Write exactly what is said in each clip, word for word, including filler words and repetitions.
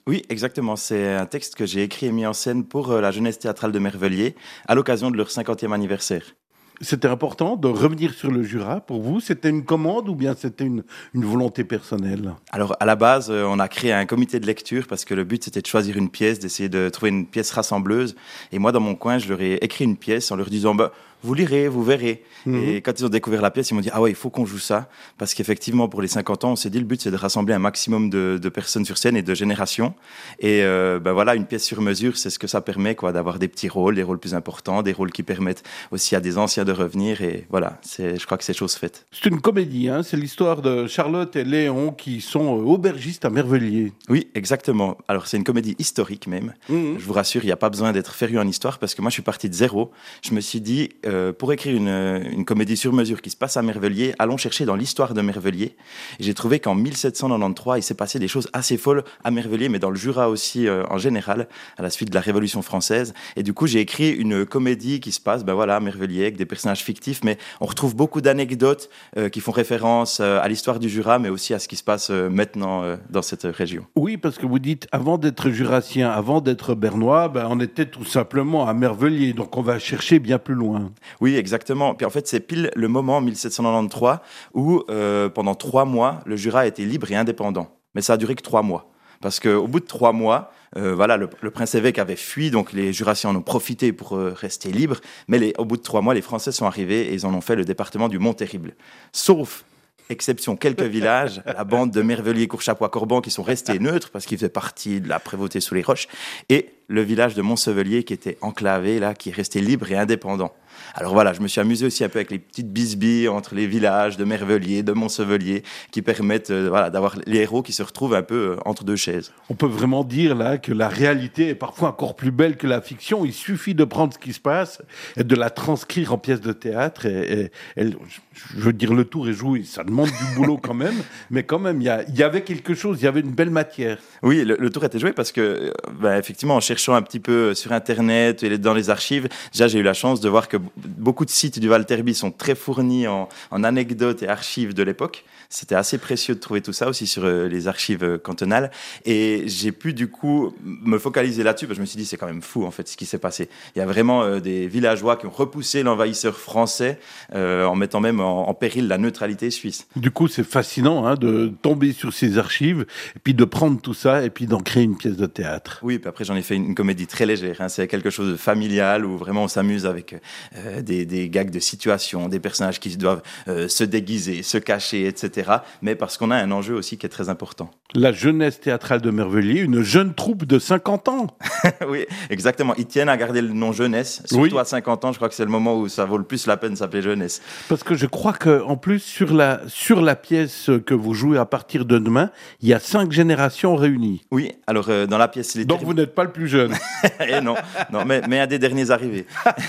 Oui, exactement. C'est un texte que j'ai écrit et mis en scène pour euh, la jeunesse théâtrale de Merveilliers à l'occasion de leur cinquantième anniversaire. C'était important de revenir sur le Jura pour vous? C'était une commande ou bien c'était une, une volonté personnelle? Alors, à la base, euh, on a créé un comité de lecture parce que le but, c'était de choisir une pièce, d'essayer de trouver une pièce rassembleuse. Et moi, dans mon coin, je leur ai écrit une pièce en leur disant bah, « vous lirez, vous verrez ». Mhm. Et quand ils ont découvert la pièce, ils m'ont dit « ah ouais, il faut qu'on joue ça ». Parce qu'effectivement, pour les cinquante ans, on s'est dit le but, c'est de rassembler un maximum de, de personnes sur scène et de générations. Et euh, ben voilà, une pièce sur mesure, c'est ce que ça permet, quoi, d'avoir des petits rôles, des rôles plus importants, des rôles qui permettent aussi à des anciens de revenir. Et voilà, c'est, je crois que c'est chose faite. C'est une comédie, hein, c'est l'histoire de Charlotte et Léon qui sont euh, aubergistes à Merveilliers. Oui, exactement. Alors, c'est une comédie historique même. Mhm. Je vous rassure, il n'y a pas besoin d'être féru en histoire parce que moi, je suis parti de zéro. Je me suis dit, euh, pour écrire une, une comédie sur mesure qui se passe à Merveilliers, allons chercher dans l'histoire de Merveilliers. Et j'ai trouvé qu'en mille sept cent quatre-vingt-treize, il s'est passé des choses assez folles à Merveilliers, mais dans le Jura aussi euh, en général, à la suite de la Révolution française. Et du coup, j'ai écrit une comédie qui se passe, ben voilà, à Merveilliers, avec des personnages fictifs, mais on retrouve beaucoup d'anecdotes euh, qui font référence euh, à l'histoire du Jura, mais aussi à ce qui se passe euh, maintenant euh, dans cette région. Oui, parce que vous dites, avant d'être jurassien, avant d'être bernois, ben, on était tout simplement à Merveilliers, donc on va chercher bien plus loin. Oui, exactement. Puis en fait, c'est pile le moment, mille sept cent quatre-vingt-treize, où euh, pendant trois mois, le Jura était libre et indépendant. Mais ça a duré que trois mois. Parce qu'au bout de trois mois, euh, voilà, le, le prince-évêque avait fui, donc les jurassiens en ont profité pour euh, rester libres. Mais les, au bout de trois mois, les Français sont arrivés et ils en ont fait le département du Mont-Terrible. Sauf, exception, quelques villages, la bande de Merveilliers, Courchapoix-Corban, qui sont restés neutres parce qu'ils faisaient partie de la prévôté sous les roches, et le village de Montsevelier qui était enclavé, là, qui est resté libre et indépendant. Alors voilà, je me suis amusé aussi un peu avec les petites bisbilles entre les villages de Merveilliers, de Montsevelier, qui permettent euh, voilà, d'avoir les héros qui se retrouvent un peu euh, entre deux chaises. On peut vraiment dire là que la réalité est parfois encore plus belle que la fiction. Il suffit de prendre ce qui se passe et de la transcrire en pièce de théâtre. Et, et, et je veux dire, le tour est joué. Ça demande du boulot quand même, mais quand même, il y, a, il y avait quelque chose, il y avait une belle matière. Oui, le, le tour était joué parce que, bah, effectivement, en cherchant un petit peu sur Internet et dans les archives, déjà j'ai eu la chance de voir que beaucoup de sites du Val-Terby sont très fournis en, en anecdotes et archives de l'époque. C'était assez précieux de trouver tout ça aussi sur euh, les archives euh, cantonales. Et j'ai pu du coup me focaliser là-dessus parce que je me suis dit c'est quand même fou en fait ce qui s'est passé. Il y a vraiment euh, des villageois qui ont repoussé l'envahisseur français euh, en mettant même en, en péril la neutralité suisse. Du coup, c'est fascinant hein, de tomber sur ces archives et puis de prendre tout ça et puis d'en créer une pièce de théâtre. Oui, puis après j'en ai fait une, une comédie très légère. Hein. C'est quelque chose de familial où vraiment on s'amuse avec euh, des, des gags de situation, des personnages qui doivent euh, se déguiser, se cacher, et cetera. Mais parce qu'on a un enjeu aussi qui est très important. La jeunesse théâtrale de Merveilliers, une jeune troupe de cinquante ans. Oui, exactement. Ils tiennent à garder le nom jeunesse. Surtout Oui. à cinquante ans, je crois que c'est le moment où ça vaut le plus la peine de s'appeler jeunesse. Parce que je crois qu'en plus, sur la, sur la pièce que vous jouez à partir de demain, il y a cinq générations réunies. Oui, alors euh, dans la pièce... Les Donc termes... vous n'êtes pas le plus jeune. Eh non, non mais, mais un des derniers arrivés.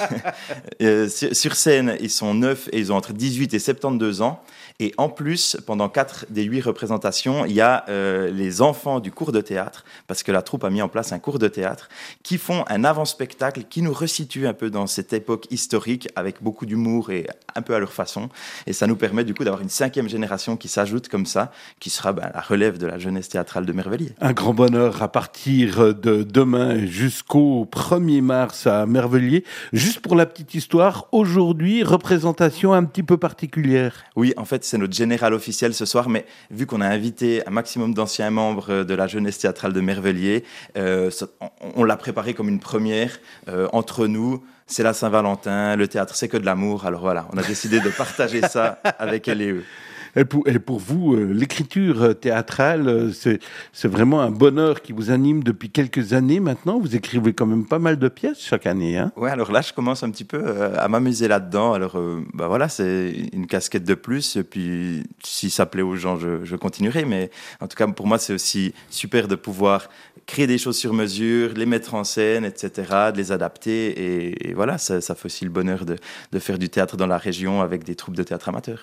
euh, sur, sur scène, ils sont neuf et ils ont entre dix-huit et soixante-douze ans. Et en plus, pendant quatre des huit représentations, il y a euh, les enfants du cours de théâtre, parce que la troupe a mis en place un cours de théâtre, qui font un avant-spectacle qui nous resitue un peu dans cette époque historique, avec beaucoup d'humour et un peu à leur façon. Et ça nous permet du coup d'avoir une cinquième génération qui s'ajoute comme ça, qui sera ben, la relève de la jeunesse théâtrale de Merveilliers. Un grand bonheur à partir de demain jusqu'au premier mars à Merveilliers. Juste pour la petite histoire, aujourd'hui, représentation un petit peu particulière. Oui, en fait, c'est notre général officiel ce soir, mais vu qu'on a invité un maximum d'anciens membres de la jeunesse théâtrale de Merveilliers, euh, on, on l'a préparé comme une première euh, entre nous. C'est la Saint-Valentin, le théâtre, c'est que de l'amour. Alors voilà, on a décidé de partager ça avec elle et eux. Et pour, et pour vous, euh, l'écriture théâtrale, euh, c'est, c'est vraiment un bonheur qui vous anime depuis quelques années maintenant. Vous écrivez quand même pas mal de pièces chaque année. Hein ? Ouais, alors là, je commence un petit peu euh, à m'amuser là-dedans. Alors, euh, bah voilà, c'est une casquette de plus. Et puis, si ça plaît aux gens, je, je continuerai. Mais en tout cas, pour moi, c'est aussi super de pouvoir créer des choses sur mesure, les mettre en scène, et cetera, de les adapter. Et, et voilà, ça, ça fait aussi le bonheur de, de faire du théâtre dans la région avec des troupes de théâtre amateurs.